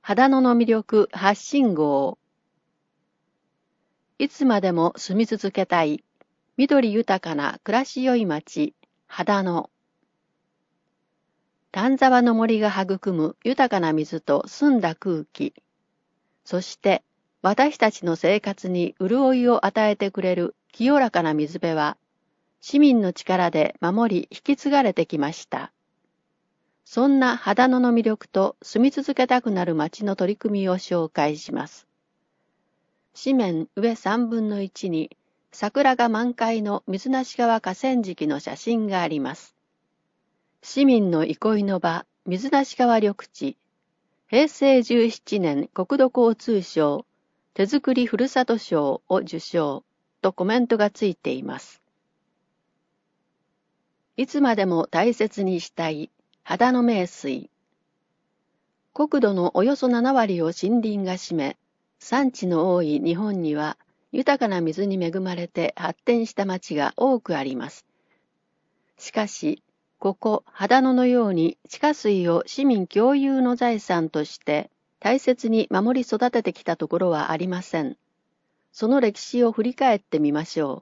秦野の魅力発信号。いつまでも住み続けたい、緑豊かな暮らしよい町、秦野。丹沢の森が育む豊かな水と澄んだ空気。そして私たちの生活に潤いを与えてくれる清らかな水辺は、市民の力で守り引き継がれてきました。そんな秦野の魅力と住み続けたくなる町の取り組みを紹介します。紙面上3分の1に桜が満開の水無川河川敷の写真があります。市民の憩いの場、水無川緑地、平成17年国土交通省手作りふるさと賞を受賞とコメントがついています。いつまでも大切にしたい秦野名水。国土のおよそ7割を森林が占め、産地の多い日本には豊かな水に恵まれて発展した町が多くあります。しかし、ここ秦野のように地下水を市民共有の財産として大切に守り育ててきたところはありません。その歴史を振り返ってみましょう。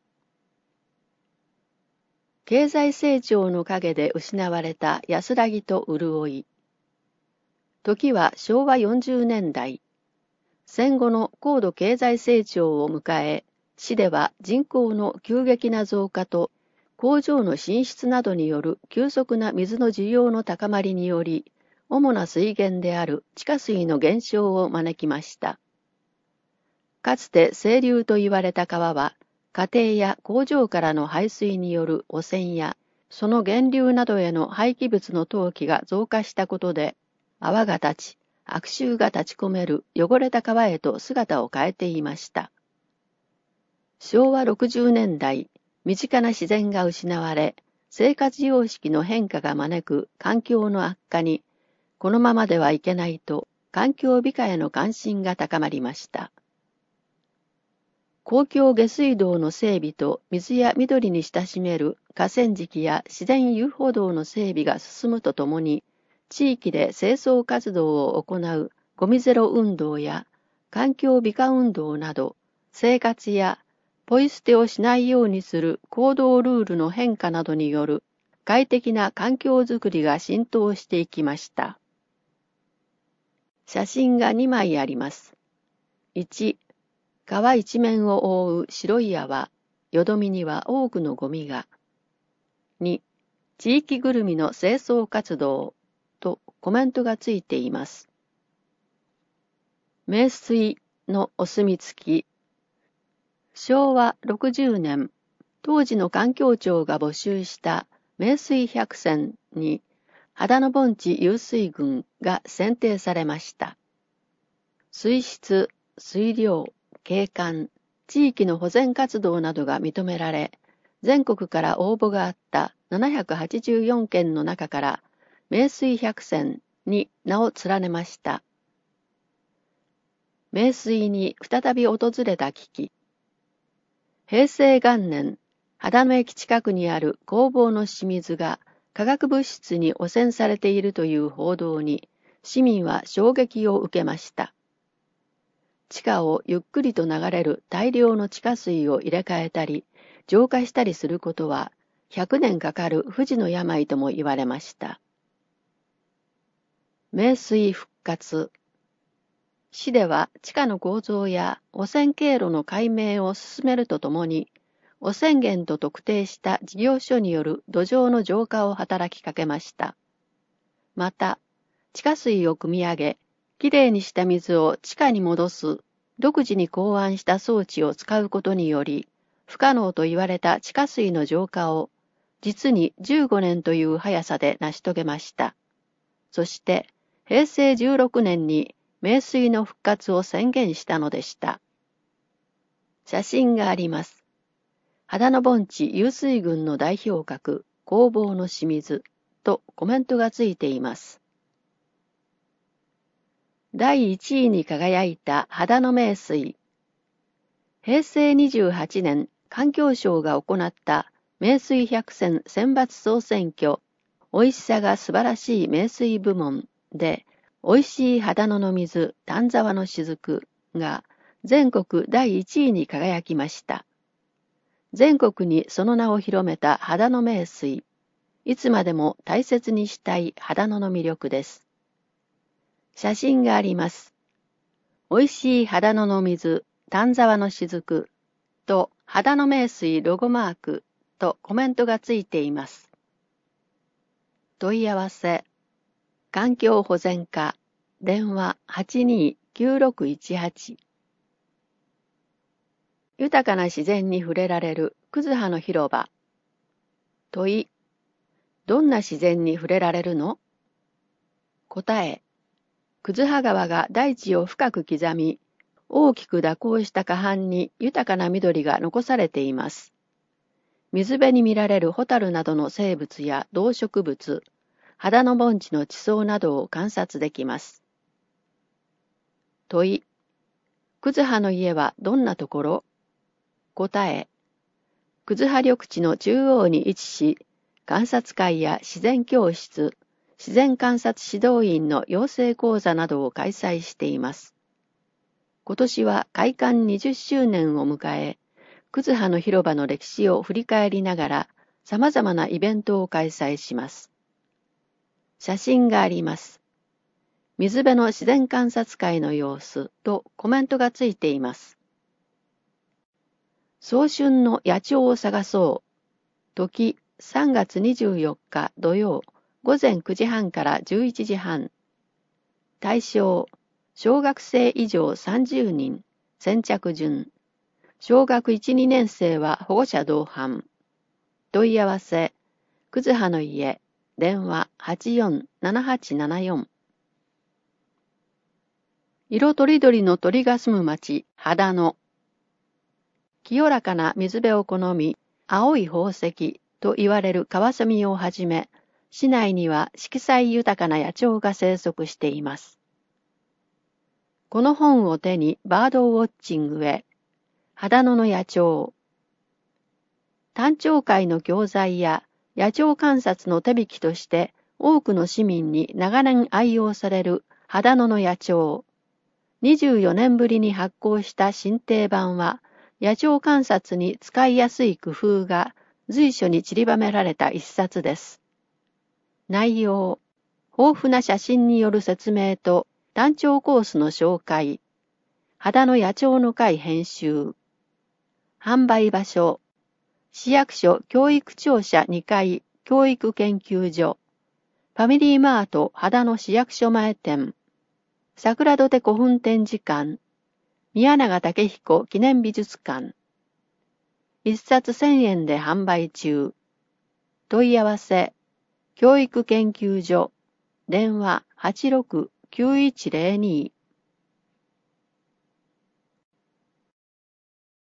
経済成長の陰で失われた安らぎと潤い。時は昭和40年代。戦後の高度経済成長を迎え、市では人口の急激な増加と工場の進出などによる急速な水の需要の高まりにより、主な水源である地下水の減少を招きました。かつて清流と言われた川は、家庭や工場からの排水による汚染や、その源流などへの廃棄物の投棄が増加したことで、泡が立ち、悪臭が立ち込める汚れた川へと姿を変えていました。昭和60年代、身近な自然が失われ、生活様式の変化が招く環境の悪化に、このままではいけないと、環境美化への関心が高まりました。公共下水道の整備と水や緑に親しめる河川敷や自然遊歩道の整備が進むとともに、地域で清掃活動を行うゴミゼロ運動や環境美化運動など、生活やポイ捨てをしないようにする行動ルールの変化などによる快適な環境づくりが浸透していきました。写真が2枚あります。1、川一面を覆う白い泡、よどみには多くのゴミが。2、地域ぐるみの清掃活動とコメントがついています。名水のお墨付き。昭和60年、当時の環境庁が募集した名水百選に、秦野盆地湧水群が選定されました。水質、水量、景観、地域の保全活動などが認められ、全国から応募があった784件の中から、名水百選に名を連ねました。名水に再び訪れた危機。平成元年、秦野駅近くにある工房の清水が化学物質に汚染されているという報道に、市民は衝撃を受けました。地下をゆっくりと流れる大量の地下水を入れ替えたり、浄化したりすることは、100年かかる不治の病とも言われました。名水復活。市では地下の構造や汚染経路の解明を進めるとともに、汚染源と特定した事業所による土壌の浄化を働きかけました。また、地下水を汲み上げ、きれいにした水を地下に戻す独自に考案した装置を使うことにより、不可能と言われた地下水の浄化を実に15年という速さで成し遂げました。そして、平成16年に名水の復活を宣言したのでした。写真があります。秦野盆地湧水群の代表格、工房の清水とコメントがついています。第1位に輝いた秦野名水。平成28年、環境省が行った名水百選選抜総選挙、おいしさが素晴らしい名水部門で、 おいしい秦野の水、丹沢の雫が全国第1位に輝きました。全国にその名を広めた秦野名水、いつまでも大切にしたい秦野の魅力です。写真があります。おいしい秦野の水、丹沢の雫と秦野名水ロゴマークとコメントがついています。問い合わせ、環境保全課、電話829618。豊かな自然に触れられる葛葉の広場。問い、どんな自然に触れられるの？答え、葛葉川が大地を深く刻み、大きく蛇行した河畔に豊かな緑が残されています。水辺に見られるホタルなどの生物や動植物、秦野盆地の地層などを観察できます。問い、葛葉の家はどんなところ？答え、葛葉緑地の中央に位置し、観察会や自然教室、自然観察指導員の養成講座などを開催しています。今年は開館20周年を迎え、葛葉の広場の歴史を振り返りながら、様々なイベントを開催します。写真があります。水辺の自然観察会の様子とコメントがついています。早春の野鳥を探そう。時3月24日土曜午前9時半から11時半。対象、小学生以上30人。先着順。小学1、2年生は保護者同伴。問い合わせ、葛葉の家、電話847874。色とりどりの鳥が住む町、秦野。清らかな水辺を好み、青い宝石と言われるカワセミをはじめ、市内には色彩豊かな野鳥が生息しています。この本を手にバードウォッチングへ、秦野の野鳥。タンチョウ会の教材や野鳥観察の手引きとして多くの市民に長年愛用される秦野の野鳥。24年ぶりに発行した新訂版は、野鳥観察に使いやすい工夫が随所に散りばめられた一冊です。内容、豊富な写真による説明とタンチョウコースの紹介、秦野野鳥の会編集、販売場所、市役所教育庁舎2階教育研究所、ファミリーマート秦野市役所前店、桜土手古墳展示館、宮永武彦記念美術館。一冊1000円で販売中。問い合わせ、教育研究所、電話869102